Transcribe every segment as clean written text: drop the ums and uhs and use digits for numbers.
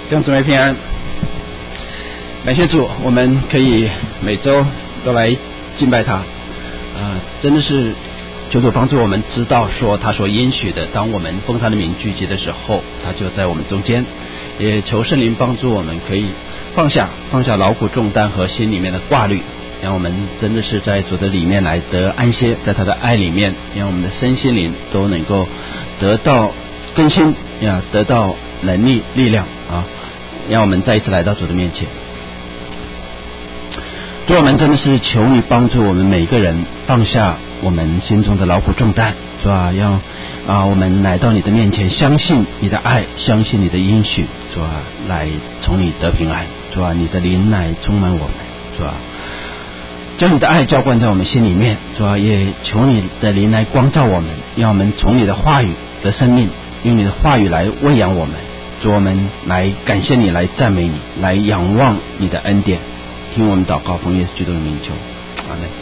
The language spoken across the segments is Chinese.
弟兄姊妹平安，感谢主，我们可以每周都来敬拜他，真的是求主帮助我们知道说他所应许的，当我们奉他的名聚集的时候，他就在我们中间。也求圣灵帮助我们可以放下劳苦重担和心里面的挂虑，让我们真的是在主的里面来得安歇，在他的爱里面，让我们的身心灵都能够得到更新，得到能力力量啊！让我们再一次来到主的面前。主，我们真的是求你帮助我们每个人放下我们心中的劳苦重担，是吧？让我们来到你的面前，相信你的爱，相信你的应许，是吧？来从你得平安，是吧？你的灵来充满我们，是吧？将你的爱浇灌在我们心里面，是吧？也求你的灵来光照我们，让我们从你的话语得生命，用你的话语来喂养我们。主，我们来感谢你，来赞美你，来仰望你的恩典。听我们祷告，奉耶稣基督的名求，阿们。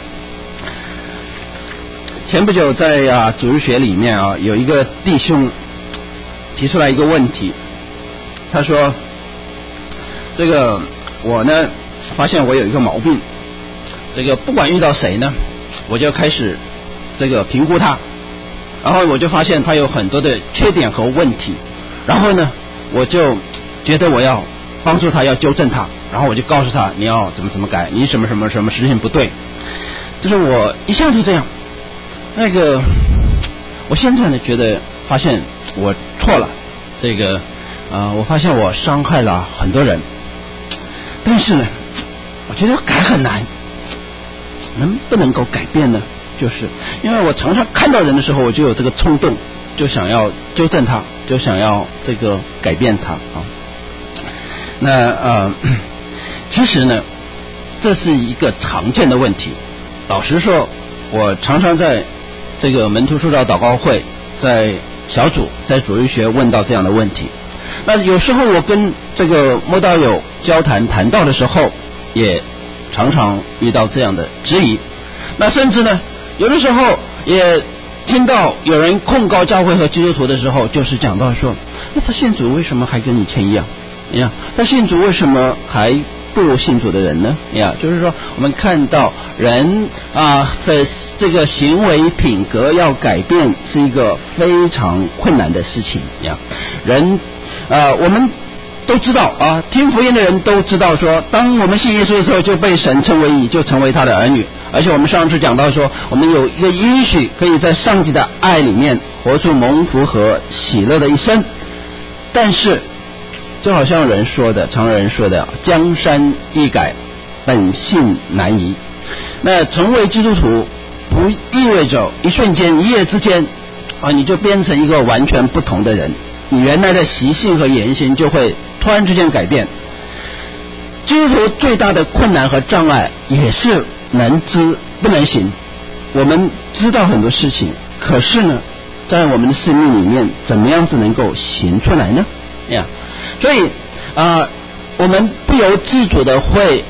前不久在主日学里面有一个弟兄提出来一个问题，他说这个我呢发现我有一个毛病，这个不管遇到谁呢，我就开始这个评估他，然后我就发现他有很多的缺点和问题，然后呢我就觉得我要帮助他，要纠正他，然后我就告诉他你要怎么改，你什么事情不对，就是我一向就这样。那个我现在呢发现我错了，这个我发现我伤害了很多人，但是呢我觉得改很难，能不能够改变呢？就是因为我常常看到人的时候，我就有这个冲动，就想要纠正他，就想要这个改变他啊。那其实呢这是一个常见的问题。老实说，我常常在这个门徒塑造祷告会，在小组，在主日学问到这样的问题。那有时候我跟这个慕道友交谈谈到的时候，也常常遇到这样的质疑。那甚至呢有的时候也听到有人控告教会和基督徒的时候，就是讲到说，那他信主为什么还跟以前一样？他信主为什么还不如信主的人呢？就是说我们看到人在这个行为品格要改变是一个非常困难的事情人我们都知道听福音的人都知道说，当我们信耶稣的时候就被神称为义，就成为他的儿女。而且我们上次讲到说，我们有一个应许，可以在上帝的爱里面活出蒙福和喜乐的一生。但是就好像常人说的江山易改，本性难移。那成为基督徒不意味着一瞬间一夜之间你就变成一个完全不同的人，你原来的习性和言行就会突然之间改变。基督徒最大的困难和障碍也是能知不能行。我们知道很多事情，可是呢在我们的生命里面怎么样子能够行出来呢？所以我们不由自主的会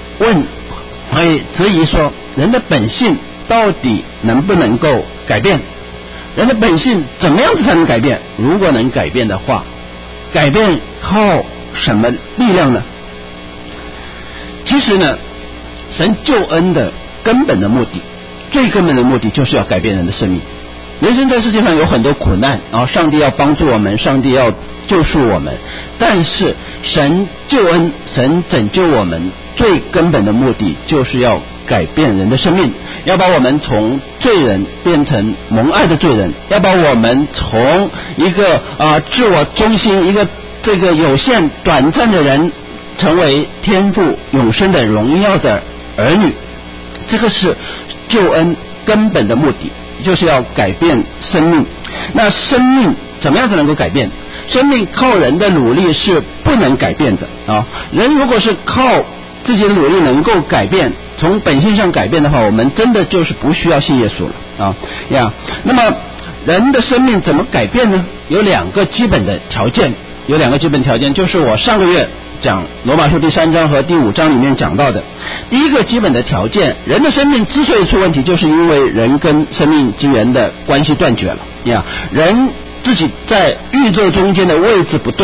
质疑说，人的本性到底能不能够改变？人的本性怎么样子才能改变？如果能改变的话，改变靠什么力量呢？其实呢，神救恩的根本的目的，最根本的目的就是要改变人的生命。人生在世界上有很多苦难，然后上帝要帮助我们，上帝要救赎我们，但是神救恩，神拯救我们最根本的目的就是要改变人的生命，要把我们从罪人变成蒙爱的罪人，要把我们从一个自我中心，一个这个有限短暂的人，成为天父永生的荣耀的儿女。这个是救恩根本的目的，就是要改变生命。那生命怎么样才能够改变？生命靠人的努力是不能改变的人如果是靠自己的努力能够改变，从本性上改变的话，我们真的就是不需要信耶稣了那么人的生命怎么改变呢？有两个基本的条件，就是我上个月讲罗马书第3章和第5章里面讲到的。第一个基本的条件，人的生命之所以出问题，就是因为人跟生命之源的关系断绝了人自己在宇宙中间的位置不对，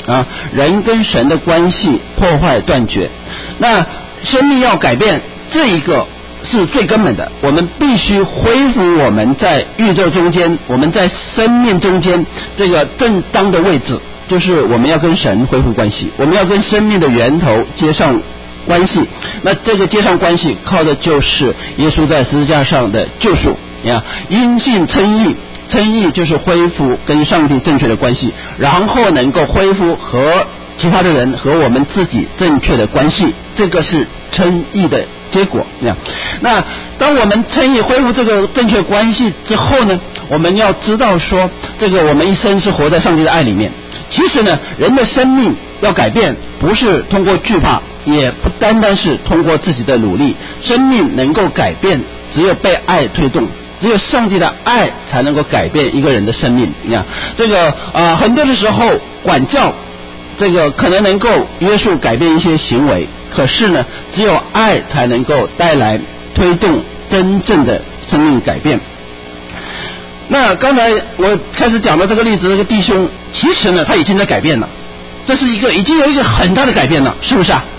啊，人跟神的关系破坏断绝。那生命要改变，这一个是最根本的，我们必须恢复我们在宇宙中间，我们在生命中间这个正当的位置，就是我们要跟神恢复关系，我们要跟生命的源头接上关系。那这个接上关系靠的就是耶稣在十字架上的救赎呀，因信称义，称义就是恢复跟上帝正确的关系，然后能够恢复和其他的人和我们自己正确的关系，这个是称义的结果。那当我们称义恢复这个正确关系之后呢，我们要知道说，这个我们一生是活在上帝的爱里面。其实呢，人的生命要改变，不是通过惧怕，也不单单是通过自己的努力，生命能够改变，只有被爱推动，只有上帝的爱才能够改变一个人的生命。这个很多的时候管教这个可能能够约束改变一些行为，可是呢，只有爱才能够带来推动真正的生命改变。那刚才我开始讲的这个例子，这个弟兄其实呢他已经在改变了，这是已经有一个很大的改变了，是不是啊？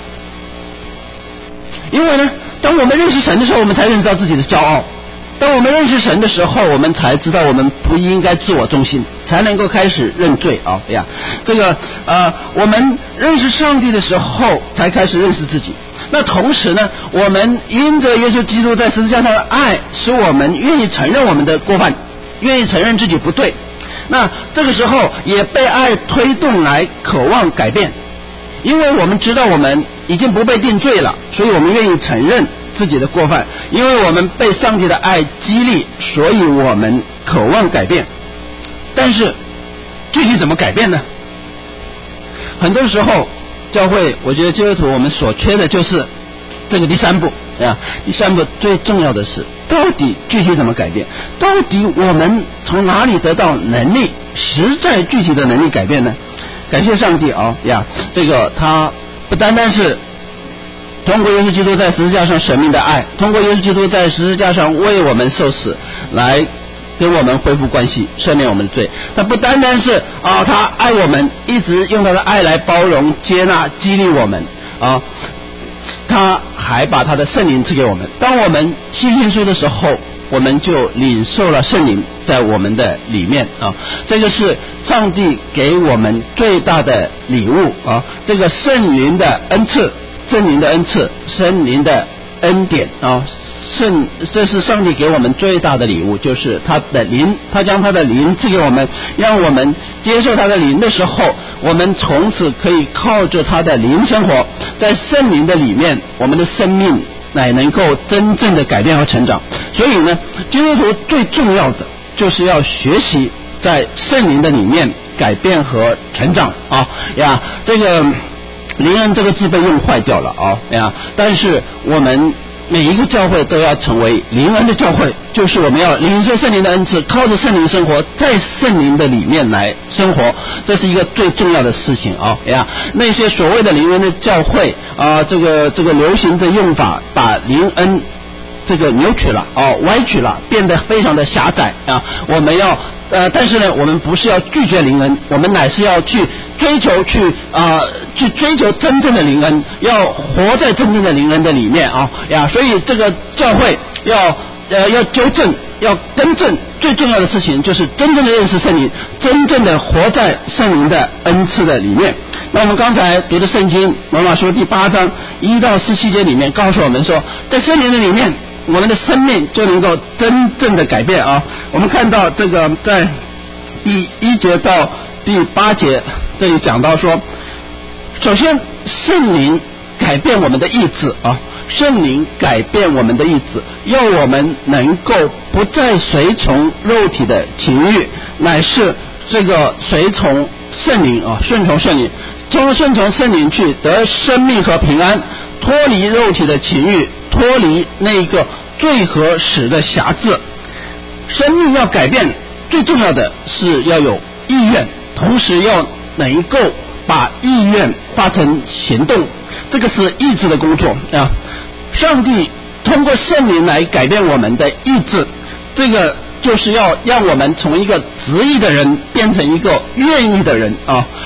因为呢，当我们认识神的时候，我们才认识到自己的骄傲。当我们认识神的时候，我们才知道我们不应该自我中心，才能够开始认罪啊！这个我们认识上帝的时候，才开始认识自己。那同时呢，我们因着耶稣基督在十字架上的爱，使我们愿意承认我们的过犯，愿意承认自己不对。那这个时候也被爱推动来渴望改变，因为我们知道我们已经不被定罪了，所以我们愿意承认自己的过犯，因为我们被上帝的爱激励，所以我们渴望改变。但是具体怎么改变呢？很多时候教会，我觉得基督徒我们所缺的就是这个第三步啊。第三步最重要的是，到底具体怎么改变？到底我们从哪里得到能力，实在具体的能力改变呢？感谢上帝这个他不单单是通过耶稣基督在十字架上舍命的爱，通过耶稣基督在十字架上为我们受死，来跟我们恢复关系，赦免我们的罪。他不单单是他爱我们，一直用他的爱来包容、接纳、激励我们他还把他的圣灵赐给我们。当我们信耶稣的时候，我们就领受了圣灵在我们的里面这个是上帝给我们最大的礼物这个圣灵的恩赐，圣灵的恩赐，圣灵的恩典这是上帝给我们最大的礼物，就是他的灵，他将他的灵赐给我们，让我们接受他的灵的时候，我们从此可以靠着他的灵生活，在圣灵的里面，我们的生命乃能够真正的改变和成长。所以呢，基督徒最重要的就是要学习在圣灵的里面改变和成长这个灵恩这个字被用坏掉了但是我们每一个教会都要成为灵恩的教会，就是我们要领受圣灵的恩赐，靠着圣灵生活，在圣灵的里面来生活，这是一个最重要的事情那些所谓的灵恩的教会这个流行的用法，把灵恩这个扭曲了歪曲了，变得非常的狭窄我们要但是呢，我们不是要拒绝灵恩，我们乃是要去追求去追求真正的灵恩，要活在真正的灵恩的里面所以这个教会要纠正，要更正，最重要的事情就是真正的认识圣灵，真正的活在圣灵的恩赐的里面。那我们刚才读的圣经罗马书第8章1到17节里面告诉我们说，在圣灵的里面，我们的生命就能够真正的改变我们看到这个在第1节到第8节这里讲到说，首先圣灵改变我们的意志圣灵改变我们的意志，要我们能够不再随从肉体的情欲，乃是这个随从圣灵顺从圣灵，顺从圣灵去得生命和平安，脱离肉体的情欲，脱离那个罪和死的辖制。生命要改变，最重要的是要有意愿，同时要能够把意愿化成行动，这个是意志的工作上帝通过圣灵来改变我们的意志，这个就是要让我们从一个执意的人变成一个愿意的人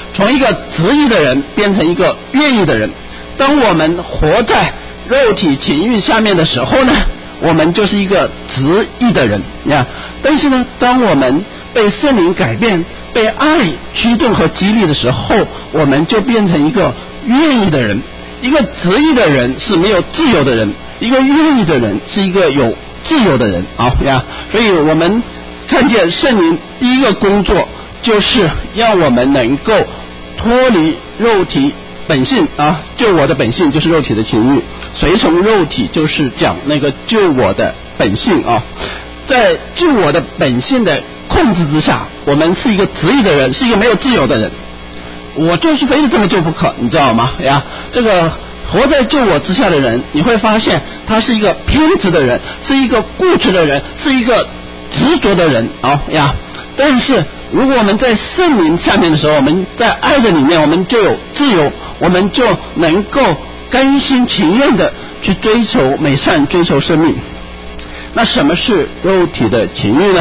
从一个执意的人变成一个愿意的人。当我们活在肉体情欲下面的时候呢，我们就是一个执意的人呀。但是呢，当我们被圣灵改变，被爱驱动和激励的时候，我们就变成一个愿意的人。一个执意的人是没有自由的人，一个愿意的人是一个有自由的人呀。所以我们看见圣灵第一个工作就是让我们能够脱离肉体本性救我的本性就是肉体的情欲，随从肉体就是讲那个救我的本性在救我的本性的控制之下，我们是一个执意的人，是一个没有自由的人。我就是非得这么做不可，你知道吗呀？这个活在救我之下的人，你会发现他是一个偏执的人，是一个固执的人，是一个执着的人呀。但是如果我们在圣灵下面的时候，我们在爱的里面，我们就有自由，我们就能够甘心情愿的去追求美善，追求生命。那什么是肉体的情欲呢？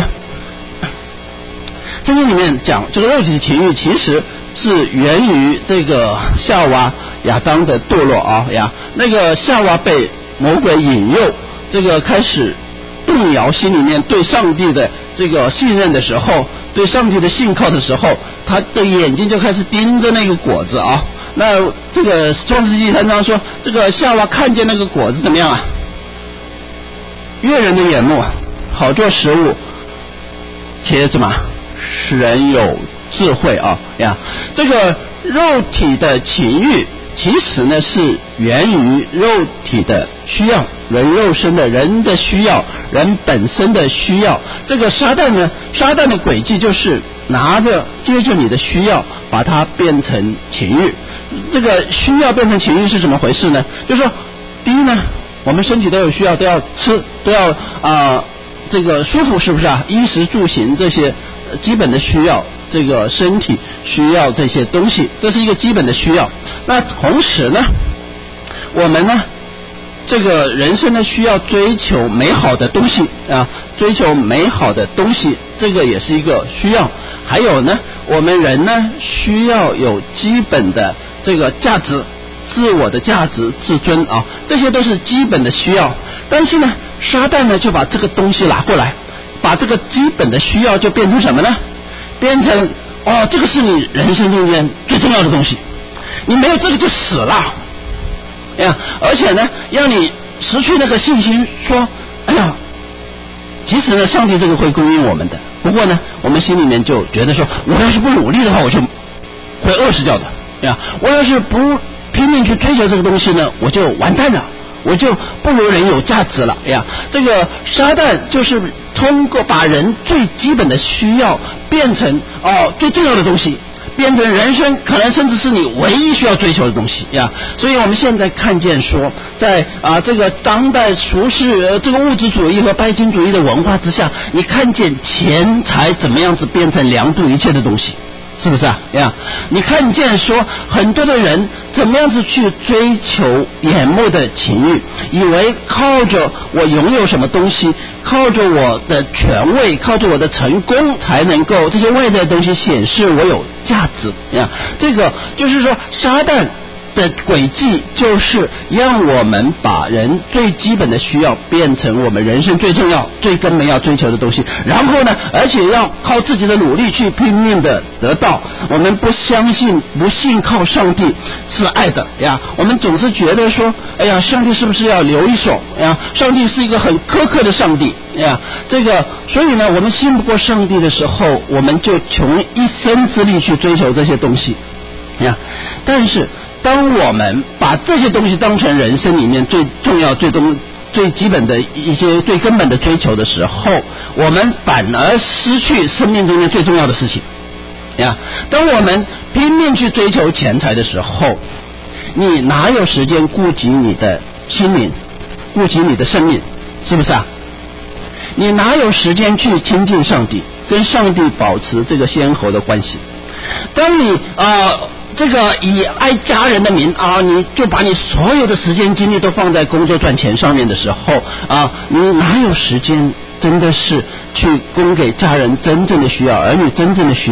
圣经里面讲这个肉体的情欲其实是源于这个夏娃亚当的堕落那个夏娃被魔鬼引诱，这个开始动摇心里面对上帝的这个信任的时候，对上帝的信靠的时候，他的眼睛就开始盯着那个果子那这个创世纪3章说，这个夏娃看见那个果子怎么样悦人的眼目，好做食物，且怎么使人有智慧呀。这个肉体的情欲其实呢是源于肉体的需要，人肉身的人的需要，人本身的需要。这个撒旦的诡计就是接着你的需要把它变成情欲。这个需要变成情欲是怎么回事呢？就是说第一呢，我们身体都有需要，都要吃，都要这个舒服，是不是衣食住行这些基本的需要，这个身体需要这些东西，这是一个基本的需要。那同时呢，我们呢这个人生呢需要追求美好的东西追求美好的东西，这个也是一个需要。还有呢，我们人呢需要有基本的这个价值，自我的价值、自尊这些都是基本的需要。但是呢，撒旦呢就把这个东西拿过来，把这个基本的需要就变成什么呢？变成这个是你人生中间最重要的东西，你没有这个就死了而且呢让你失去那个信心，说其实呢上帝这个会供应我们的，不过呢我们心里面就觉得说，我要是不努力的话我就会饿死掉的我要是不拼命去追求这个东西呢，我就完蛋了，我就不如人有价值了这个撒旦就是通过把人最基本的需要变成最重要的东西，变成人生可能甚至是你唯一需要追求的东西所以我们现在看见说，在这个当代俗世这个物质主义和拜金主义的文化之下，你看见钱财怎么样子变成量度一切的东西，是不是你看见说很多的人怎么样子去追求眼目的情欲，以为靠着我拥有什么东西，靠着我的权位，靠着我的成功才能够这些外在的东西显示我有价值这个就是说撒旦的轨迹就是让我们把人最基本的需要变成我们人生最重要最根本要追求的东西，然后呢而且要靠自己的努力去拼命的得到。我们不相信不信靠上帝是爱的我们总是觉得说上帝是不是要留一手上帝是一个很苛刻的上帝这个所以呢我们信不过上帝的时候，我们就穷一生之力去追求这些东西但是当我们把这些东西当成人生里面最重要最基本的一些最根本的追求的时候，我们反而失去生命中间最重要的事情当我们拼命去追求钱财的时候，你哪有时间顾及你的心灵，顾及你的生命，是不是你哪有时间去亲近上帝，跟上帝保持这个先后的关系？当你这个以爱家人的名你就把你所有的时间精力都放在工作赚钱上面的时候你哪有时间真的是去供给家人真正的需要，儿女真正的需要？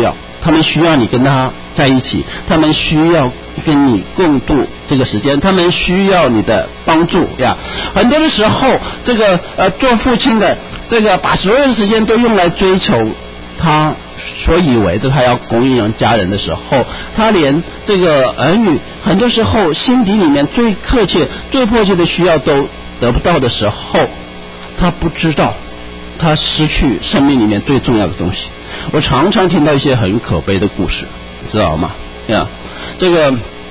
他们需要你跟他在一起，他们需要跟你共度这个时间，他们需要你的帮助呀。很多的时候，这个做父亲的这个把所有的时间都用来追求他所以为的他要供应家人的时候，他连这个儿女很多时候心底里面最客切最迫切的需要都得不到的时候，他不知道他失去生命里面最重要的东西。我常常听到一些很可悲的故事，知道吗？呀，这个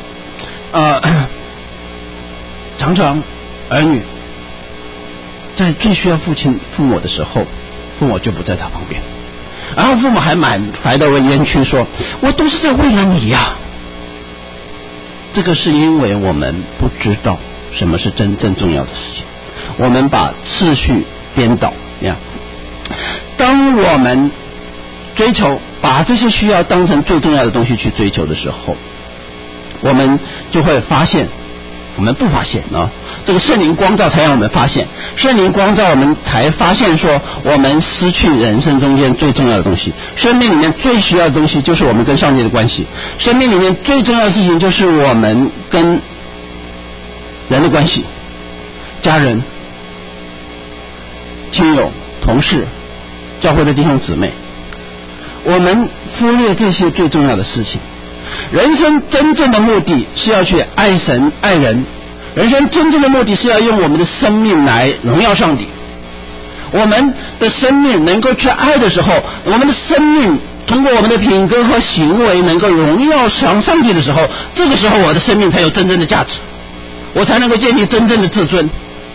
常常儿女在最需要父母的时候，父母就不在他旁边，然后父母还满怀的冤屈说，我都是为了你呀。这个是因为我们不知道什么是真正重要的事情，我们把次序颠倒呀。当我们追求把这些需要当成最重要的东西去追求的时候，我们就会发现，我们不发现啊，这个圣灵光照才让我们发现，圣灵光照我们才发现说，我们失去人生中间最重要的东西，生命里面最需要的东西就是我们跟上帝的关系，生命里面最重要的事情就是我们跟人的关系，家人、亲友、同事、教会的弟兄姊妹，我们忽略这些最重要的事情。人生真正的目的是要去爱神爱人，人生真正的目的是要用我们的生命来荣耀上帝。我们的生命能够去爱的时候，我们的生命通过我们的品格和行为能够荣耀上帝的时候，这个时候我的生命才有真正的价值，我才能够建立真正的自尊。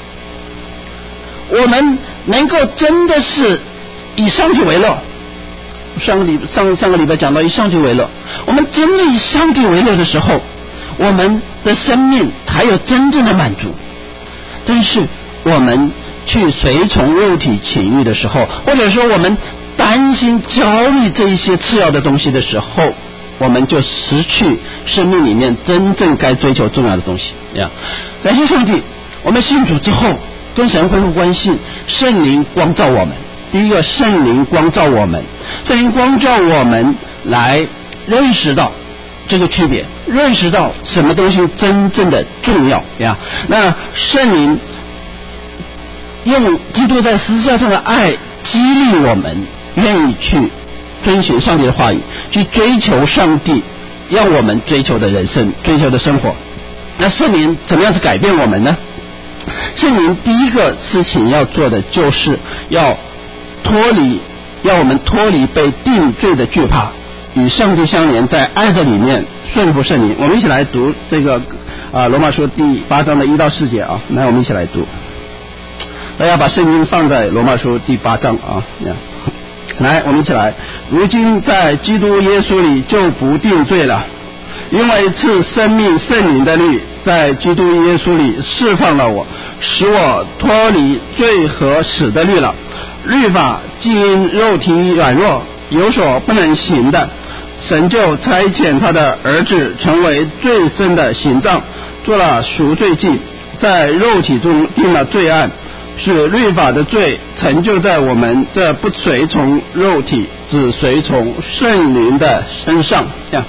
我们能够真的是以上帝为乐，上个礼拜讲到以上帝为乐，我们真的以上帝为乐的时候，我们的生命才有真正的满足。但是我们去随从肉体情欲的时候，或者说我们担心焦虑这一些次要的东西的时候，我们就失去生命里面真正该追求重要的东西呀。感谢上帝，我们信主之后跟神恢复关系，圣灵光照我们。第一个，圣灵光照我们，圣灵光照我们来认识到这个区别，认识到什么东西真正的重要呀。那圣灵用基督在十字架上的爱激励我们，愿意去遵循上帝的话语，去追求上帝要我们追求的人生，追求的生活。那圣灵怎么样去改变我们呢？圣灵第一个事情要做的就是要我们脱离被定罪的惧怕，与上帝相连，在爱的里面顺服圣灵。我们一起来读这个罗马书第8章的1到4节啊，来我们一起来读。大家把圣经放在罗马书第8章啊，来我们一起来。如今在基督耶稣里就不定罪了，因为赐生命圣灵的律在基督耶稣里释放了我，使我脱离罪和死的律了。律法既因肉体软弱有所不能行的，神就差遣他的儿子成为最深的刑杖，做了赎罪祭，在肉体中定了罪案，使律法的罪成就在我们这不随从肉体只随从圣灵的身上。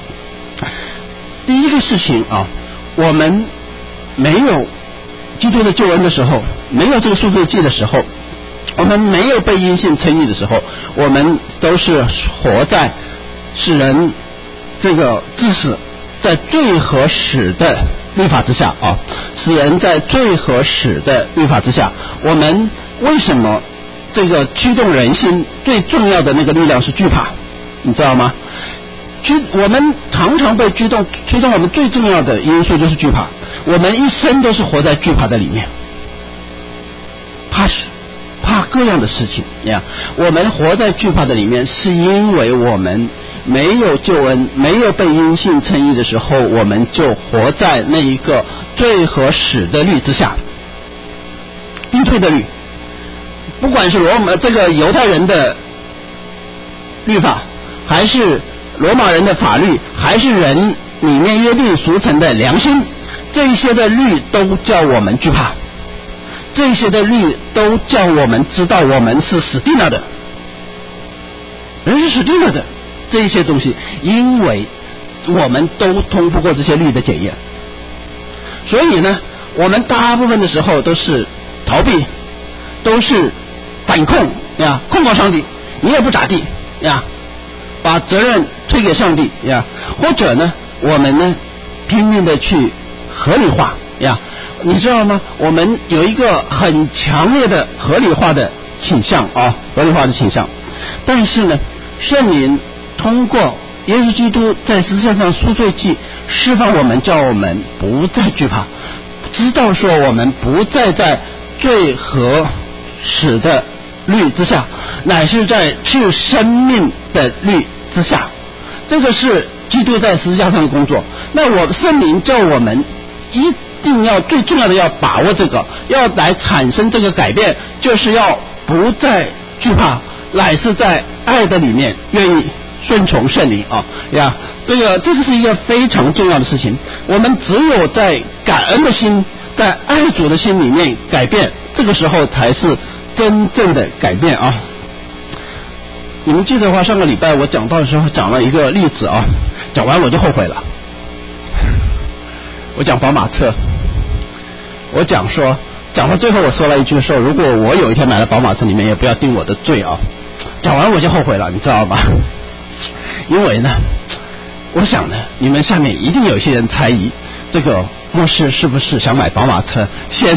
第一个事情啊，我们没有基督的救恩的时候，没有这个赎罪祭的时候，我们没有被因信称义的时候，我们都是活在使人这个致死在罪和死的律法之下啊，使人在罪和死的律法之下。我们为什么这个驱动人心最重要的那个力量是惧怕，你知道吗？我们常常被驱动我们最重要的因素就是惧怕，我们一生都是活在惧怕的里面，怕各样的事情呀。我们活在惧怕的里面，是因为我们没有救恩，没有被因信称义的时候，我们就活在那一个罪和死的律之下，定罪的律。不管是这个犹太人的律法，还是罗马人的法律，还是人里面约定俗成的良心，这些的律都叫我们惧怕，这些的律都叫我们知道我们是死定了的，人是死定了的。 这些东西，因为我们都通不过这些律的检验，所以呢，我们大部分的时候都是逃避，都是反控呀，控告上帝，你也不咋地呀，把责任推给上帝呀，或者呢，我们呢拼命的去合理化呀，你知道吗？我们有一个很强烈的合理化的倾向啊，合理化的倾向。但是呢，圣灵通过耶稣基督在十字架上赎罪记释放我们，叫我们不再惧怕，知道说我们不再在罪和死的律之下，乃是在治生命的律之下。这个是基督在十字架上的工作。那我圣灵叫我们一定要最重要的要把握这个，要来产生这个改变，就是要不再惧怕，乃是在爱的里面愿意顺从圣灵啊呀，这个是一个非常重要的事情。我们只有在感恩的心，在爱主的心里面改变，这个时候才是真正的改变啊。你们记得的话，上个礼拜我讲到的时候讲了一个例子啊，讲完我就后悔了。我讲宝马车，我讲到最后我说了一句说，如果我有一天买了宝马车，你们也不要定我的罪啊。讲完我就后悔了，你知道吗？因为呢，我想呢，你们下面一定有些人猜疑这个牧师是不是想买宝马车，先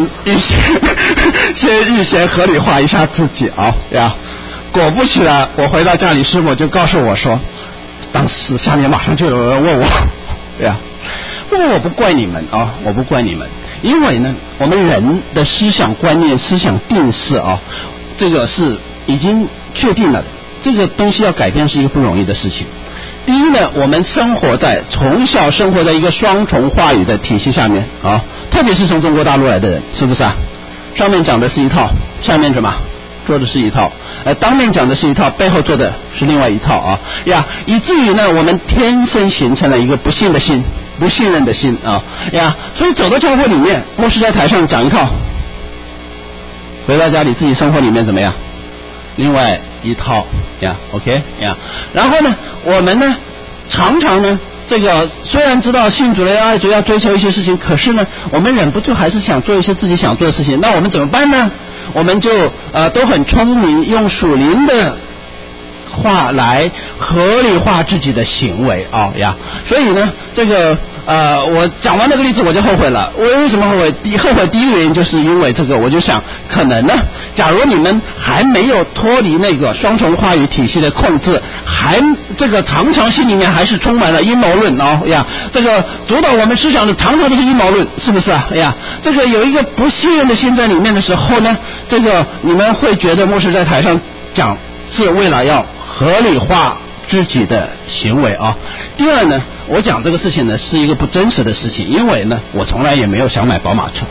预先合理化一下自己啊呀。果不其然，我回到家里，师母就告诉我说，当时下面马上就有人问我呀，不过我不怪你们啊，我不怪你们，因为呢，我们人的思想观念、思想定式啊，这个是已经确定了的，这个东西要改变是一个不容易的事情。第一呢，我们从小生活在一个双重话语的体系下面啊，特别是从中国大陆来的人，是不是啊？上面讲的是一套，下面怎么做的是一套，当面讲的是一套，背后做的是另外一套啊呀，以至于呢，我们天生形成了一个不信的心，不信任的心啊呀，所以走到教会里面，牧师在台上讲一套，回到家里自己生活里面怎么样？另外一套呀 ，OK 呀，然后呢，我们呢，常常呢，这个虽然知道信主的爱主要追求一些事情，可是呢，我们忍不住还是想做一些自己想做的事情，那我们怎么办呢？我们就都很聪明，用属灵的话来合理化自己的行为啊呀，所以呢，这个我讲完这个例子我就后悔了。我为什么后悔？后悔第一个原因就是因为这个，我就想可能呢，假如你们还没有脱离那个双重话语体系的控制，这个常常心里面还是充满了阴谋论哦呀，这个主导我们思想的常常都是阴谋论，是不是啊？哎呀，这个有一个不信任的心在里面的时候呢，这个你们会觉得牧师在台上讲是为了要合理化自己的行为啊。第二呢，我讲这个事情呢是一个不真实的事情，因为呢我从来也没有想买宝马车，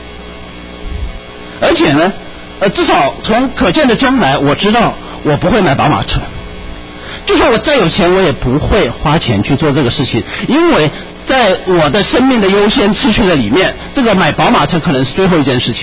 而且呢至少从可见的将来我知道我不会买宝马车，就算我再有钱我也不会花钱去做这个事情，因为在我的生命的优先次序的里面，这个买宝马车可能是最后一件事情。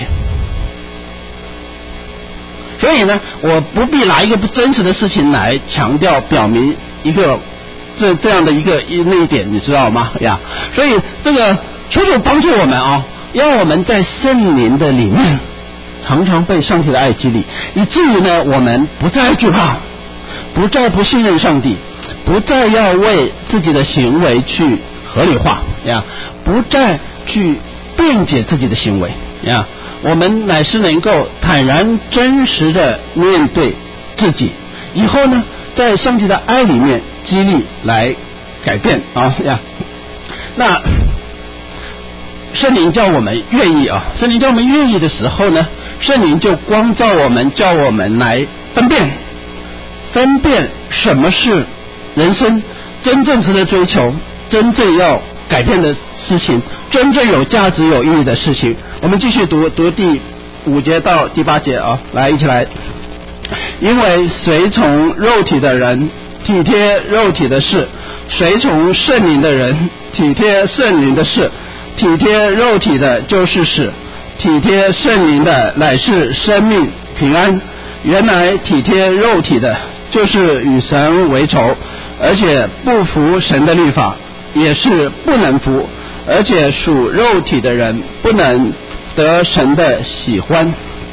所以呢，我不必拿一个不真实的事情来强调表明一个这样的那一点，你知道吗呀？所以这个求主帮助我们啊，让我们在圣灵的里面常常被上帝的爱激励，以至于呢我们不再惧怕，不再不信任上帝，不再要为自己的行为去合理化呀，不再去辩解自己的行为呀，我们乃是能够坦然真实的面对自己，以后呢在上帝的爱里面激励来改变啊呀。那圣灵叫我们愿意啊，圣灵叫我们愿意的时候呢，圣灵就光照我们，叫我们来分辨什么是人生真正值得追求，真正要改变的事情，真正有价值有意义的事情。我们继续读第5节到第8节啊，来一起来。因为随从肉体的人体贴肉体的事，随从圣灵的人体贴圣灵的事。体贴肉体的就是死，体贴圣灵的乃是生命平安。原来体贴肉体的就是与神为仇， 而且不服神的律法，也是不能服，而且属肉体的人不能得神的喜欢。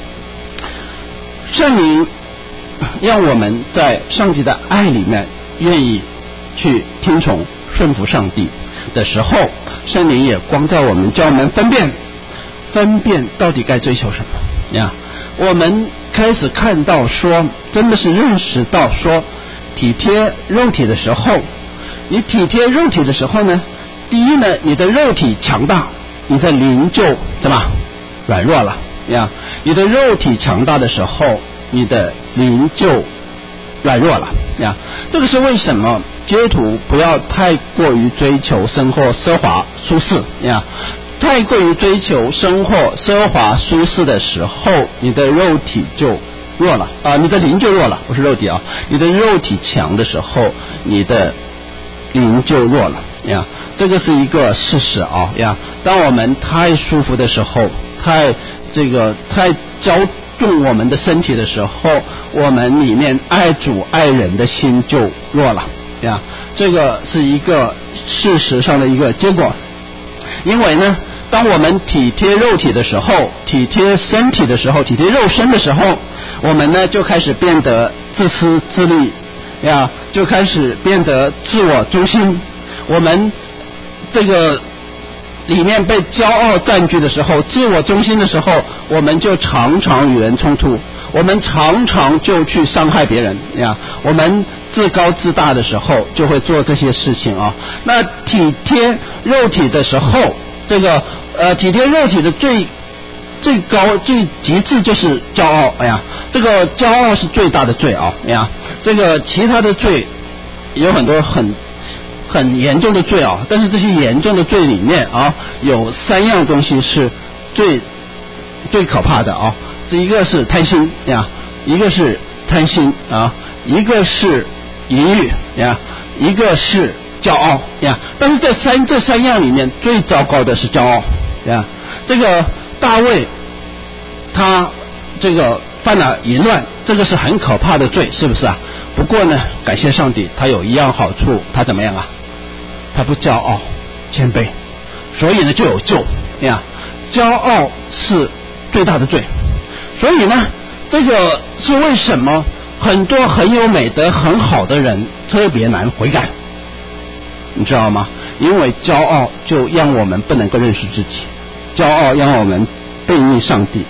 圣灵让我们在上帝的爱里面愿意去听从顺服上帝的时候，圣灵也光照我们，叫我们分辨到底该追求什么呀。我们开始看到说，真的是认识到说，体贴肉体的时候，你体贴肉体的时候呢，第一呢，你的肉体强大，你的灵就怎么软弱了呀？你的肉体强大的时候，你的灵就软弱了呀。这个是为什么基督徒不要太过于追求生活奢华舒适呀？太过于追求生活奢华舒适的时候，你的肉体就弱了你的灵就弱了，不是肉体啊。你的肉体强的时候，你的灵就弱了呀。这个是一个事实呀。当我们太舒服的时候，太骄重我们的身体的时候，我们里面爱主爱人的心就弱了呀。这个是一个事实上的一个结果。因为呢，当我们体贴肉体的时候，体贴身体的时候，体贴肉身的时候，我们呢就开始变得自私自利呀，就开始变得自我中心。我们这个里面被骄傲占据的时候，自我中心的时候，我们就常常与人冲突，我们常常就去伤害别人呀。我们自高自大的时候，就会做这些事情那体贴肉体的时候，这个体贴肉体的最高最极致就是骄傲这个骄傲是最大的罪这个其他的罪有很多很严重的罪但是这些严重的罪里面有3样东西是最可怕的这一个是贪心一个是贪心一个是淫欲一个是骄傲但是这三样里面最糟糕的是骄傲这个大卫他这个犯了淫乱，这个是很可怕的罪，是不是不过呢，感谢上帝，他有一样好处，他怎么样他不骄傲，谦卑，所以呢就有救骄傲是最大的罪，所以呢，这个是为什么很多很有美德很好的人特别难悔改，你知道吗？因为骄傲就让我们不能够认识自己，骄傲让我们背逆上帝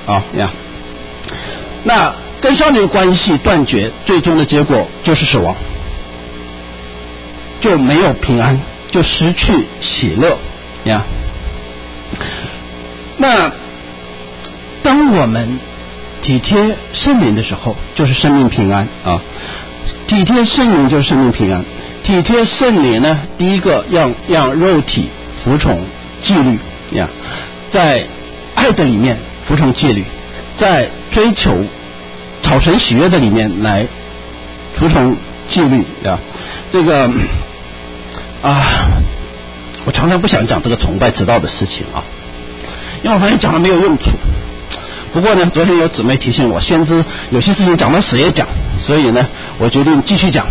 那跟上帝的关系断绝，最终的结果就是死亡，就没有平安，就失去喜乐那当我们体贴圣灵的时候，就是生命平安体贴圣灵就是生命平安。体贴圣灵呢，第一个让肉体服从纪律在爱的里面服从纪律，在追求讨神喜悦的里面来服从纪律这个我常常不想讲这个崇拜迟到的事情因为我发现讲了没有用处。不过呢，昨天有姊妹提醒我，先知有些事情讲到死也讲，所以呢，我决定继续讲。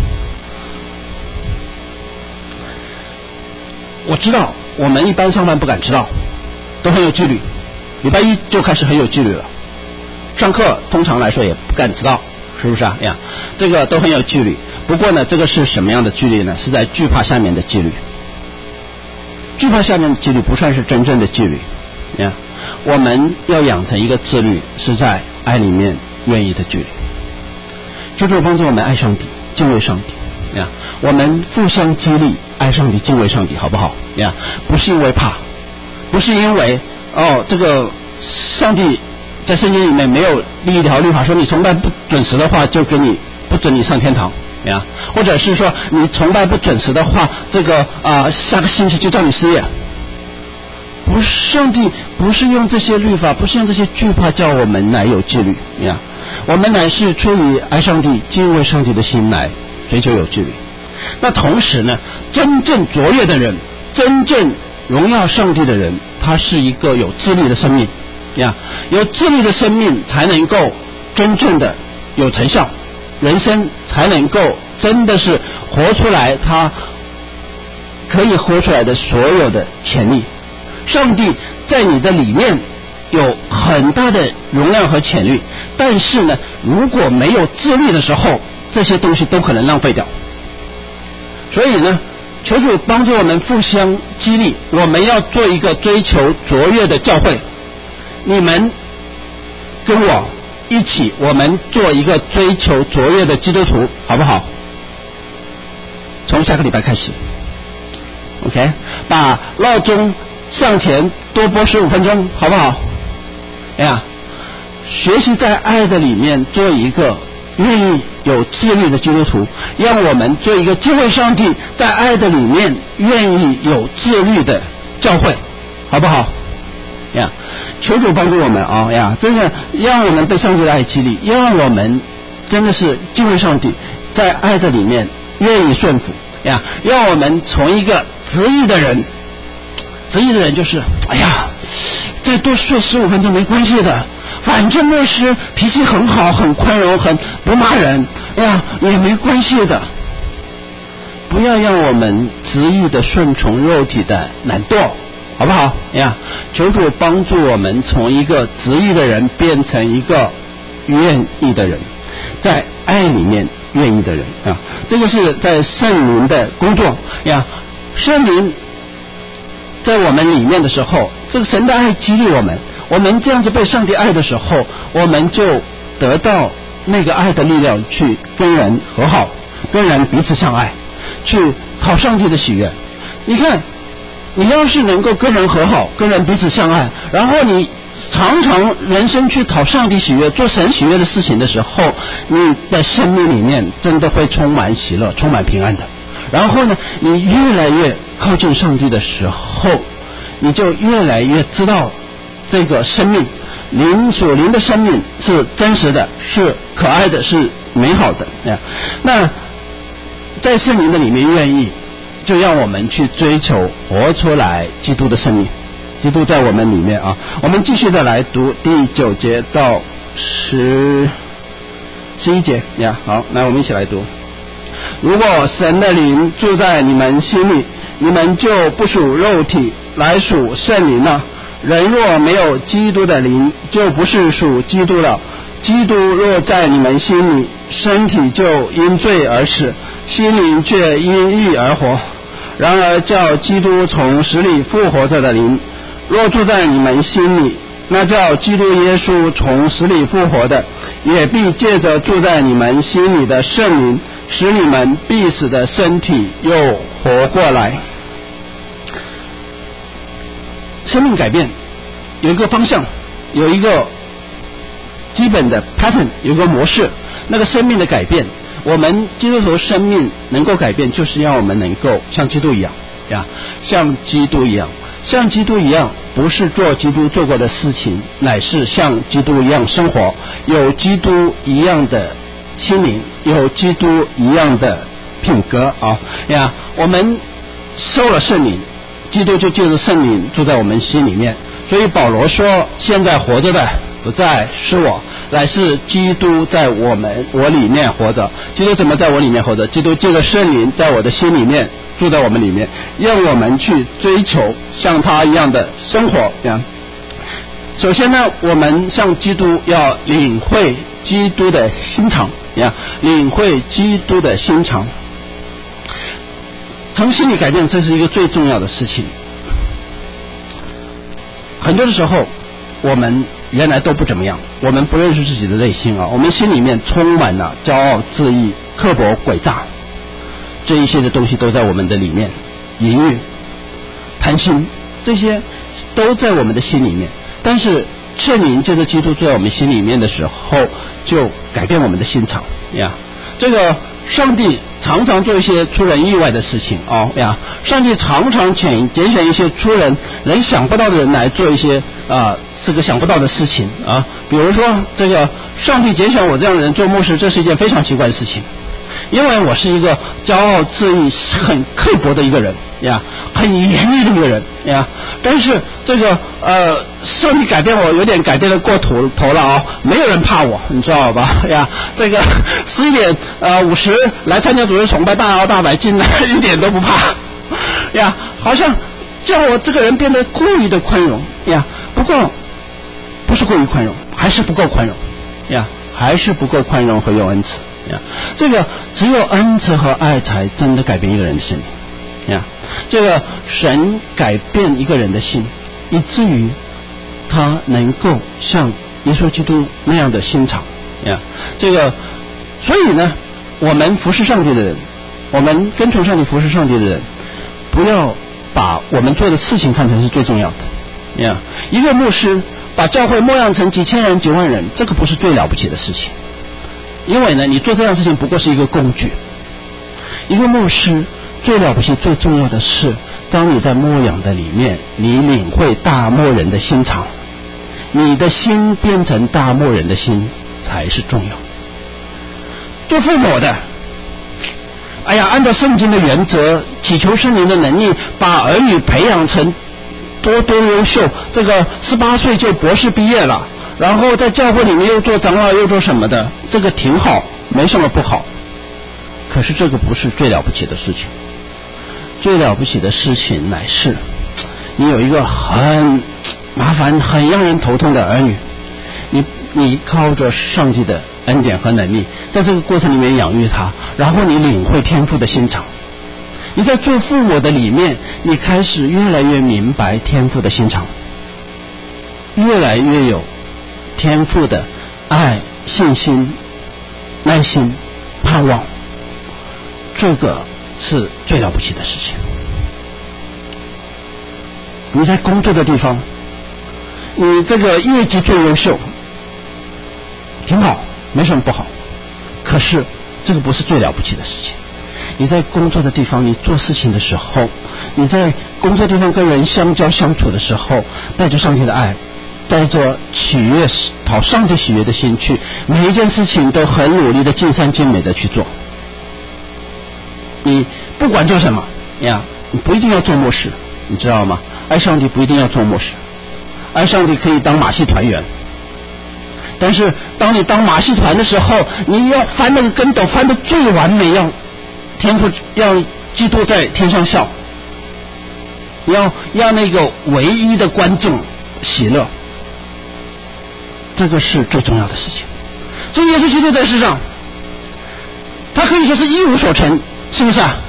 我知道我们一般上班不敢迟到，都很有纪律，礼拜一就开始很有纪律了。上课通常来说也不敢迟到，是不是这个都很有纪律。不过呢，这个是什么样的纪律呢？是在惧怕下面的纪律。惧怕下面的纪律不算是真正的纪律我们要养成一个自律，是在爱里面愿意的纪律。求主帮助我们爱上帝，敬畏上帝我们互相激励，爱上帝，敬畏上帝，好不好不是因为怕，不是因为这个上帝在圣经里面没有立一条律法说你崇拜不准时的话就给你不准你上天堂或者是说你崇拜不准时的话，这个下个星期就叫你失业。不是，上帝不是用这些律法，不是用这些惧怕叫我们来有纪律我们乃是出于爱上帝敬畏上帝的心来追求有纪律。那同时呢，真正卓越的人，真正荣耀上帝的人，他是一个有自律的生命有自律的生命才能够真正的有成效，人生才能够真的是活出来他可以活出来的所有的潜力。上帝在你的里面有很大的容量和潜力，但是呢，如果没有自律的时候，这些东西都可能浪费掉。所以呢，求主帮助我们互相激励，我们要做一个追求卓越的教会。你们跟我一起，我们做一个追求卓越的基督徒，好不好？从下个礼拜开始 OK， 把闹钟向前多拨15分钟，好不好？哎呀，学习在爱的里面做一个愿意有自律的基督徒，让我们做一个敬畏上帝在爱的里面愿意有自律的教会，好不好呀？求主帮助我们啊呀，真的让我们被上帝的爱激励，让我们真的是敬畏上帝在爱的里面愿意顺服呀，让我们从一个执意的人就是哎呀，再多睡15分钟没关系的，反正牧师脾气很好，很宽容，很不骂人，哎呀也没关系的。不要让我们执意的顺从肉体的懒惰，好不好呀？求主帮助我们从一个执意的人变成一个愿意的人，在爱里面愿意的人啊。这个是在圣灵的工作呀，圣灵在我们里面的时候，这个神的爱激励我们，我们这样子被上帝爱的时候，我们就得到那个爱的力量去跟人和好，跟人彼此相爱，去讨上帝的喜悦。你看，你要是能够跟人和好，跟人彼此相爱，然后你常常人生去讨上帝喜悦，做神喜悦的事情的时候，你的生命里面真的会充满喜乐，充满平安的。然后呢，你越来越靠近上帝的时候，你就越来越知道这个生命属灵的生命是真实的，是可爱的，是美好的。那在圣灵的里面愿意，就让我们去追求活出来基督的生命，基督在我们里面啊。我们继续的来读第9节到11节呀。好，来我们一起来读。如果神的灵住在你们心里，你们就不属肉体，来属圣灵了。人若没有基督的灵，就不是属基督了。基督若在你们心里，身体就因罪而死，心灵却因义而活。然而叫基督从死里复活着的灵，若住在你们心里，那叫基督耶稣从死里复活的，也必借着住在你们心里的圣灵，使你们必死的身体又活过来。生命改变有一个方向，有一个基本的 pattern， 有一个模式。那个生命的改变，我们基督徒生命能够改变，就是让我们能够像基督一样呀，像基督一样，像基督一样，不是做基督做过的事情，乃是像基督一样生活，有基督一样的心灵，有基督一样的品格啊呀。我们受了圣灵，基督就借着圣灵住在我们心里面。所以保罗说，现在活着的不再是我，乃是基督在我里面活着。基督怎么在我里面活着？基督借着圣灵在我的心里面住在我们里面，让我们去追求像他一样的生活。首先呢，我们像基督要领会基督的心肠，领会基督的心肠。从心理改变，这是一个最重要的事情。很多的时候我们原来都不怎么样，我们不认识自己的内心啊，我们心里面充满了骄傲、自义、刻薄、诡诈，这一些的东西都在我们的里面，淫欲、贪心，这些都在我们的心里面。但是圣灵借着基督住在我们心里面的时候，就改变我们的心肠呀。这个上帝常常做一些出人意外的事情呀，上帝常常拣选一些人想不到的人来做一些这个想不到的事情啊。比如说这个上帝拣选我这样的人做牧师，这是一件非常奇怪的事情， 因为我是一个骄傲自义很刻薄的一个人呀，很严厉的一个人呀。但是这个上帝改变我，有点改变的过头了啊，没有人怕我，你知道吧呀？这个11点50来参加主日崇拜，大摇大摆进来，一点都不怕呀，好像叫我这个人变得过于的宽容呀。不过不是过于宽容，还是不够宽容呀，还是不够宽容和有恩慈呀。这个只有恩慈和爱才真的改变一个人的心呀。这个神改变一个人的心，以至于他能够像耶稣基督那样的心肠呀。这个所以呢，我们服侍上帝的人，我们跟从上帝服侍上帝的人，不要把我们做的事情看成是最重要的呀。一个牧师把教会牧养成几千人几万人，这个不是最了不起的事情，因为呢，你做这样的事情不过是一个工具。一个牧师最了不起最重要的是，当你在牧养的里面，你领会大牧人的心肠，你的心变成大牧人的心才是重要。做父母的，哎呀，按照圣经的原则，祈求圣灵的能力，把儿女培养成多优秀，这个18岁就博士毕业了，然后在教会里面又做长老又做什么的，这个挺好，没什么不好。可是这个不是最了不起的事情，最了不起的事情乃是你有一个很麻烦很让人头痛的儿女，你靠着上帝的恩典和能力，在这个过程里面养育他，然后你领会天父的心肠。你在做父母的里面，你开始越来越明白天父的心肠，越来越有天父的爱、信心、耐心、盼望，这个是最了不起的事情。你在工作的地方，你这个业绩最优秀，挺好，没什么不好，可是这个不是最了不起的事情。你在工作的地方，你做事情的时候，你在工作地方跟人相交相处的时候，带着上帝的爱，带着喜悦讨上帝喜悦的心去，每一件事情都很努力的尽善尽美的去做。你不管做什么呀，你不一定要做牧师，你知道吗？爱上帝不一定要做牧师，爱上帝可以当马戏团员，但是当你当马戏团的时候，你要翻那个跟斗翻得最完美，天父让基督在天上笑，要让那个唯一的观众喜乐，这个是最重要的事情。所以耶稣基督在世上，他可以说是一无所成，是不是啊？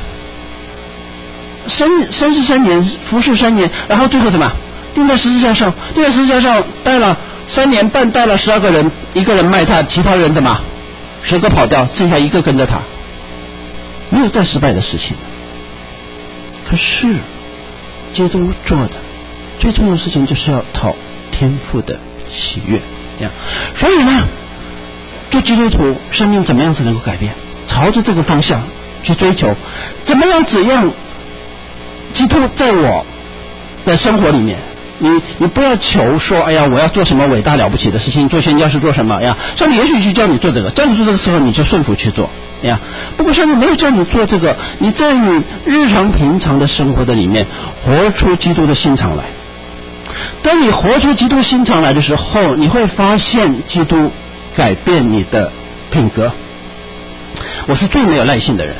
生世3年，服侍3年，然后最后怎么钉在十字架上？钉在十字架上带了3年半，带了12个人，一个人卖他，其他人怎么10个跑掉，剩下1个跟着他，没有再失败的事情。可是基督做的最重要的事情就是要讨天父的喜悦呀。所以呢，做基督徒生命怎么样才能够改变？朝着这个方向去追求，怎么样只让基督在我的生活里面，你不要求说，哎呀，我要做什么伟大了不起的事情，做宣教是做什么呀？上帝也许去叫你做这个，叫你做这个时候，你就顺服去做呀。不过上帝没有叫你做这个，你在你日常平常的生活的里面，活出基督的心肠来。当你活出基督心肠来的时候，你会发现基督改变你的品格。我是最没有耐性的人，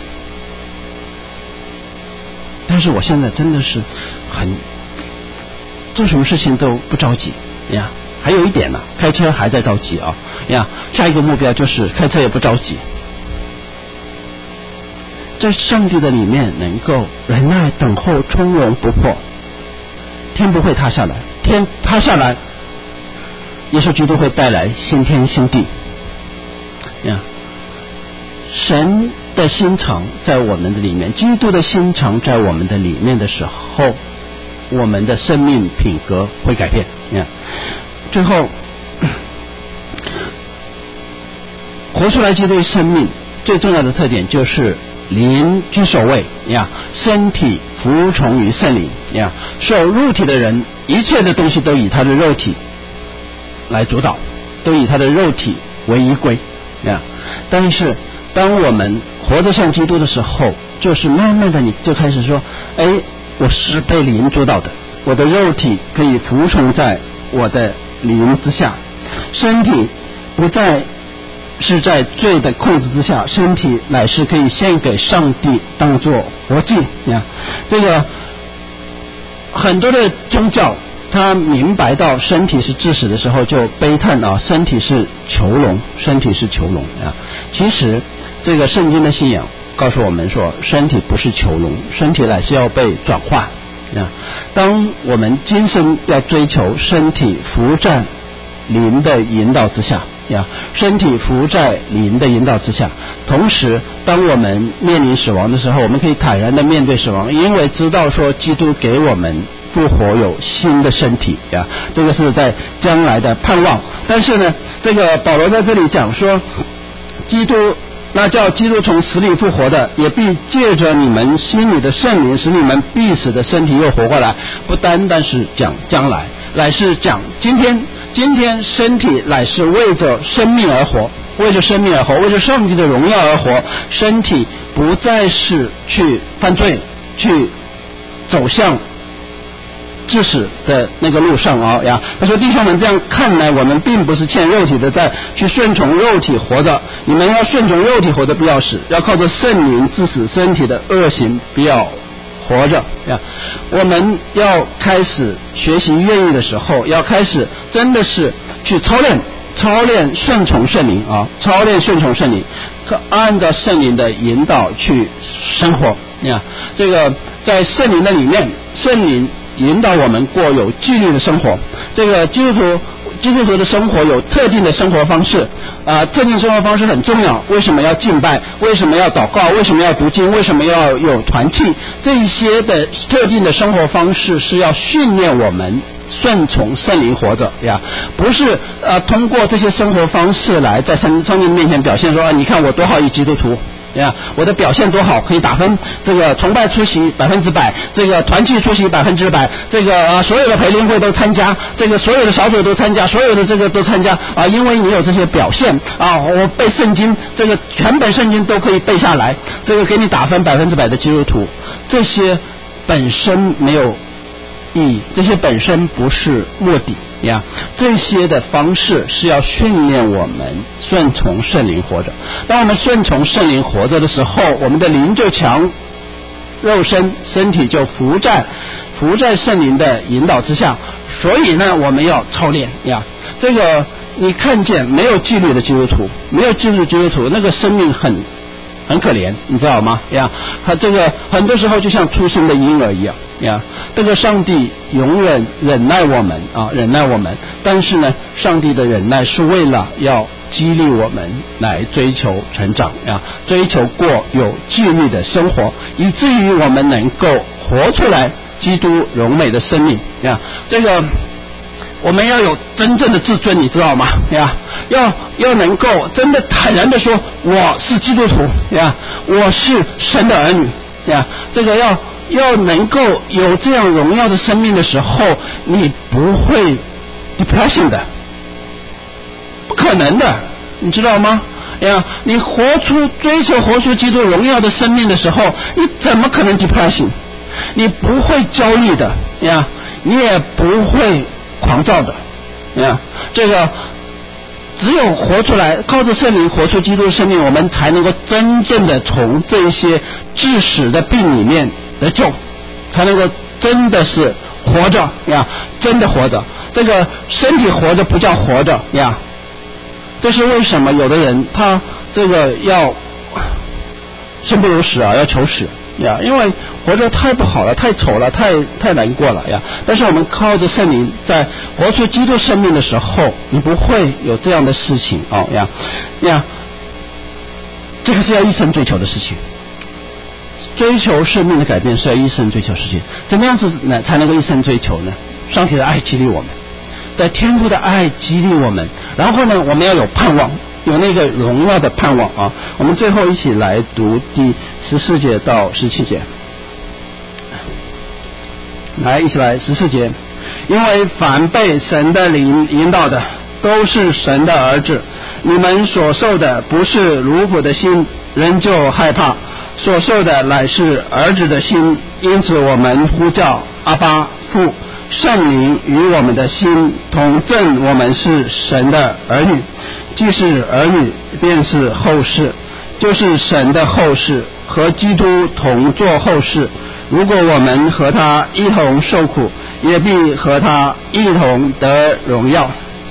但是我现在真的是做什么事情都不着急呀。还有一点呢，开车还在着急啊呀。下一个目标就是开车也不着急，在上帝的里面能够忍耐等候，从容不迫，天不会塌下来，天塌下来，耶稣基督会带来新天新地呀。神的心肠在我们的里面，基督的心肠在我们的里面的时候，我们的生命品格会改变呀。最后，活出来基督生命最重要的特点就是灵居首位呀，身体服从于圣灵呀。受肉体的人，一切的东西都以他的肉体来主导，都以他的肉体为依归呀。但是当我们活着像基督的时候，就是慢慢的你就开始说，我是被灵主导的，我的肉体可以服从在我的灵之下，身体不再是在罪的控制之下，身体乃是可以献给上帝当作活祭。这个很多的宗教他明白到身体是致死的时候就悲叹身体是囚笼，身体是囚笼其实这个圣经的信仰告诉我们说，身体不是囚笼，身体乃是要被转化当我们今生要追求身体服在灵的引导之下身体服在灵的引导之下，同时当我们面临死亡的时候，我们可以坦然的面对死亡，因为知道说基督给我们复活有新的身体这个是在将来的盼望。但是呢，这个保罗在这里讲说，基督那叫基督从死里复活的，也必借着你们心里的圣灵，使你们必死的身体又活过来。不单单是讲将来，乃是讲今天身体乃是为着生命而活，为着生命而活，为着上帝的荣耀而活。身体不再是去犯罪，去走向致死的那个路上他说弟兄们，这样看来我们并不是欠肉体的债，去顺从肉体活着，你们要顺从肉体活着不要死，要靠着圣灵致死身体的恶行不要活着我们要开始学习愿意的时候，要开始真的是去操练顺从圣灵操练顺从圣灵，按照圣灵的引导去生活这个在圣灵的里面，圣灵引导我们过有纪律的生活。这个基督徒的生活有特定的生活方式特定生活方式很重要。为什么要敬拜？为什么要祷告？为什么要读经？为什么要有团契？这一些的特定的生活方式是要训练我们顺从圣灵活着不是通过这些生活方式来在上帝面前表现说你看我多好一基督徒我的表现多好，可以打分，这个崇拜出席100%，这个团契出席100%，这个所有的培灵会都参加，这个所有的小组都参加，所有的这个都参加因为你有这些表现我背圣经，这个全本圣经都可以背下来，这个给你打分100%的基督徒。这些本身没有意义，这些本身不是目的这些的方式是要训练我们顺从圣灵活着。当我们顺从圣灵活着的时候，我们的灵就强，肉身体就服在圣灵的引导之下。所以呢，我们要操练这个你看见没有纪律的基督徒，没有纪律的基督徒，那个生命很可怜，你知道吗他这个很多时候就像出生的婴儿一样这个上帝永远忍耐我们忍耐我们，但是呢，上帝的忍耐是为了要激励我们来追求成长追求过有纪律的生活，以至于我们能够活出来基督荣美的生命这个我们要有真正的自尊，你知道吗要能够真的坦然的说我是基督徒我是神的儿女这个要能够有这样荣耀的生命的时候，你不会 depression 的，不可能的，你知道吗你追求活出基督荣耀的生命的时候，你怎么可能 depression？ 你不会焦虑的你也不会狂躁的这个只有活出来，靠着圣灵活出基督的生命，我们才能够真正的从这些致死的病里面得救，才能够真的是活着真的活着。这个身体活着不叫活着这是为什么有的人他这个要生不如死要求死因为活着太不好了，太丑了，太难过了但是我们靠着圣灵在活出基督生命的时候，你不会有这样的事情这个是要一生追求的事情。追求生命的改变是要一生追求的事情。怎么样子才能够一生追求呢？上帝的爱激励我们，在天父的爱激励我们，然后呢，我们要有盼望，有那个荣耀的盼望我们最后一起来读第14节到17节，来一起来14节。因为凡被神的灵引导的，都是神的儿子。你们所受的不是奴仆的心， 仍旧害怕，所受的乃是儿子的心，因此我们呼叫阿爸父。圣灵与我们的心同证，我们是神的儿女。既是儿女，便是后世，就是神的后世，和基督同作后世。如果我们和他一同受苦，也必和他一同得荣耀。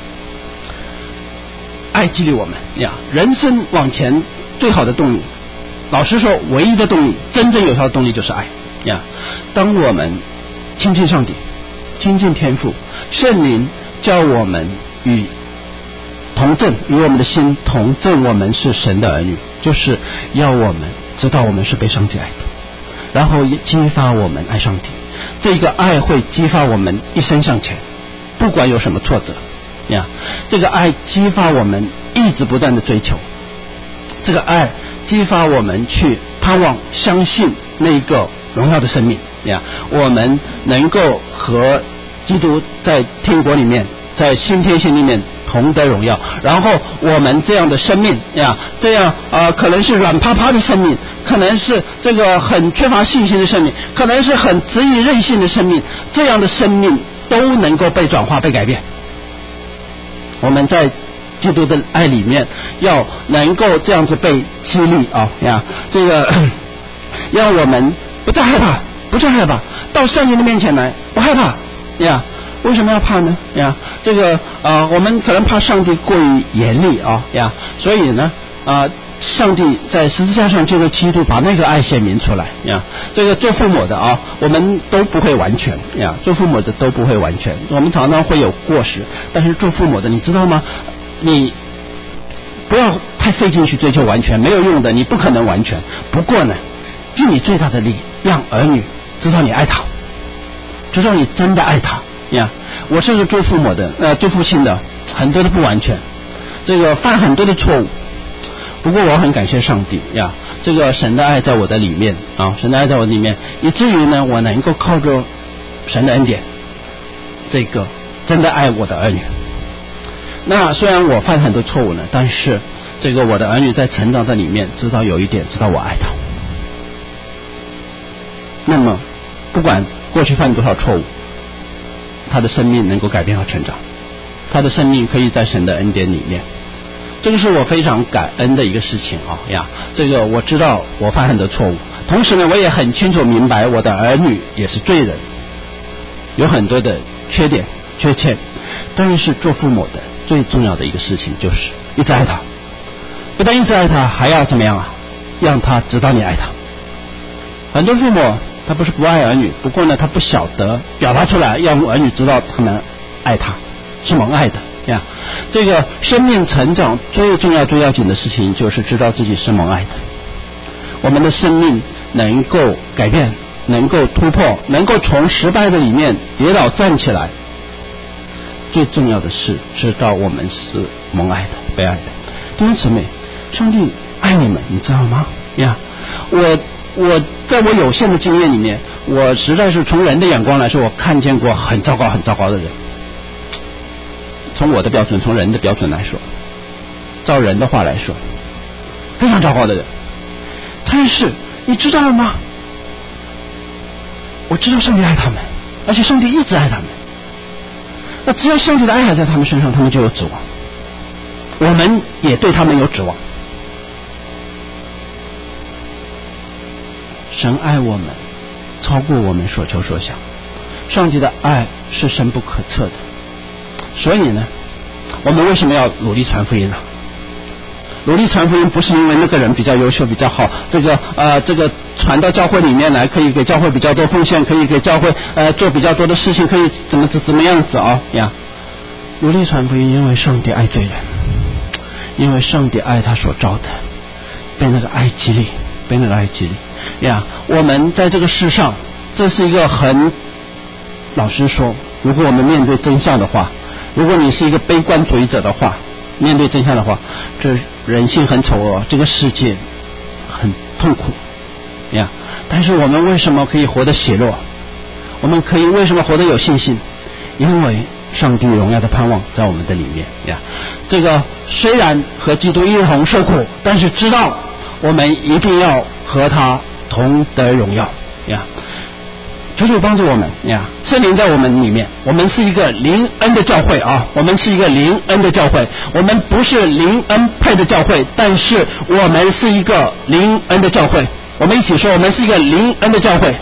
爱激励我们呀，人生往前最好的动力，老实说，唯一的动力，真正有效的动力就是爱呀。当我们亲近上帝，亲近天父，圣灵叫我们与同证，与我们的心同证，我们是神的儿女，就是要我们知道我们是被上帝爱的，然后激发我们爱上帝。这个爱会激发我们一生向前，不管有什么挫折呀，这个爱激发我们一直不断的追求，这个爱激发我们去盼望相信那个荣耀的生命呀，我们能够和基督在天国里面，在新天性里面同得荣耀。然后我们这样的生命呀，这样可能是软趴趴的生命，可能是这个很缺乏信心的生命，可能是很执意任性的生命，这样的生命都能够被转化被改变。我们在基督的爱里面要能够这样子被激励呀，这个让我们不再害怕，不再害怕，到圣灵的面前来不害怕呀。为什么要怕呢呀？这个我们可能怕上帝过于严厉呀，所以呢上帝在十字架上这个基督把那个爱显明出来呀。这个做父母的我们都不会完全呀，做父母的都不会完全，我们常常会有过失，但是做父母的你知道吗？你不要太费劲去追求完全，没有用的，你不可能完全。不过呢，尽你最大的力，让儿女知道你爱他，知道你真的爱他呀。我是个做父母的做父亲的，很多都不完全，这个犯很多的错误。不过我很感谢上帝呀，这个神的爱在我的里面神的爱在我里面，以至于呢我能够靠着神的恩典，这个真的爱我的儿女。那虽然我犯很多错误呢，但是这个我的儿女在成长在里面，知道有一点，知道我爱他。那么不管过去犯多少错误，他的生命能够改变和成长，他的生命可以在神的恩典里面，这个是我非常感恩的一个事情呀。这个我知道我犯很多错误，同时呢我也很清楚明白我的儿女也是罪人，有很多的缺点缺陷，但是做父母的最重要的一个事情就是一直爱他，不但一直爱他，还要怎么样让他知道你爱他。很多父母他不是不爱儿女，不过呢他不晓得表达出来，让儿女知道他们爱他，是蒙爱的呀。这个生命成长最重要最要紧的事情就是知道自己是蒙爱的。我们的生命能够改变，能够突破，能够从失败的里面跌倒站起来，最重要的是知道我们是蒙爱的，被爱的。弟兄姊妹，上帝爱你们，你知道吗呀？我在我有限的经验里面，我实在是从人的眼光来说，我看见过很糟糕很糟糕的人。从我的标准，从人的标准来说，照人的话来说，非常糟糕的人。但是你知道吗？我知道上帝爱他们，而且上帝一直爱他们。那只要上帝的爱还在他们身上，他们就有指望，我们也对他们有指望。神爱我们超过我们所求所想，上帝的爱是深不可测的。所以呢，我们为什么要努力传福音呢？努力传福音不是因为那个人比较优秀比较好，这个传到教会里面来，可以给教会比较多奉献，可以给教会做比较多的事情，可以怎么样子呀。努力传福音，因为上帝爱罪人，因为上帝爱他所造的，被那个爱激励，被那个爱激励呀。我们在这个世上，这是一个很老实说，如果我们面对真相的话，如果你是一个悲观主义者的话，面对真相的话，这人性很丑恶，这个世界很痛苦呀。但是我们为什么可以活得喜乐？我们可以为什么活得有信心？因为上帝荣耀的盼望在我们的里面呀。这个虽然和基督一同受苦，但是知道我们一定要和他同得荣耀呀。求主帮助我们呀！圣灵在我们里面，我们是一个灵恩的教会啊，我们是一个灵恩的教会，我们不是灵恩派的教会，但是我们是一个灵恩的教会。我们一起说，我们是一个灵恩的教会。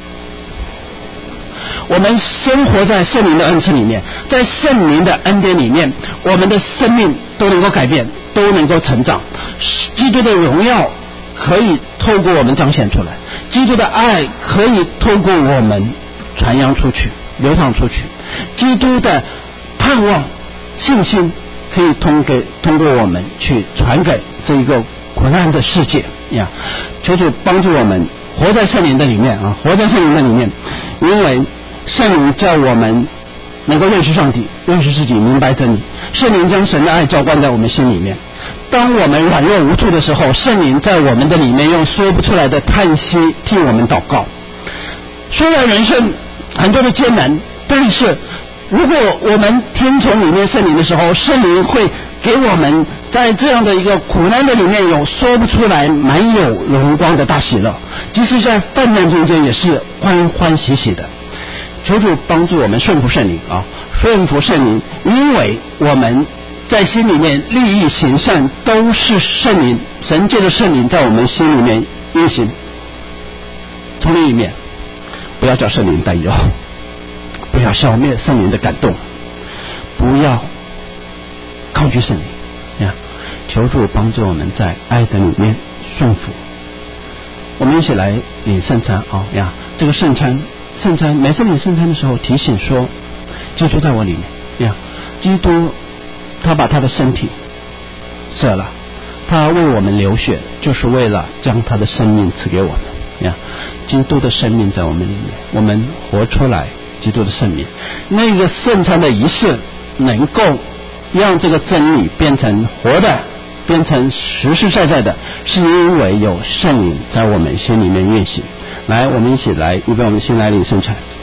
我们生活在圣灵的恩赐里面，在圣灵的恩典里面，我们的生命都能够改变，都能够成长。基督的荣耀可以透过我们彰显出来，基督的爱可以透过我们传扬出去，流淌出去，基督的盼望信心可以通过我们去传给这一个苦难的世界呀！求主帮助我们活在圣灵的里面啊，活在圣灵的里面，因为圣灵叫我们能够认识上帝，认识自己，明白真理。圣灵将神的爱浇灌在我们心里面。当我们软弱无助的时候，圣灵在我们的里面用说不出来的叹息替我们祷告。虽然人生很多的艰难，但是如果我们听从里面圣灵的时候，圣灵会给我们在这样的一个苦难的里面有说不出来满有荣光的大喜乐，即使在患难中间也是欢欢喜喜的。求主帮助我们顺服圣灵啊，顺服圣灵，因为我们在心里面立意行善都是圣灵，神借着圣灵在我们心里面运行。从另一面，不要叫圣灵担忧，不要消灭圣灵的感动，不要抗拒圣灵呀！求主帮助我们在爱的里面顺服。我们一起来领圣餐啊呀！这个圣餐，每次领圣餐的时候提醒说，基督在我里面呀，基督他把他的身体舍了，他为我们流血，就是为了将他的生命赐给我们呀。基督的生命在我们里面，我们活出来基督的生命。那个圣餐的仪式能够让这个真理变成活的，变成实实在在的，是因为有圣灵在我们心里面运行。来，我们一起来预备我们心来领圣餐。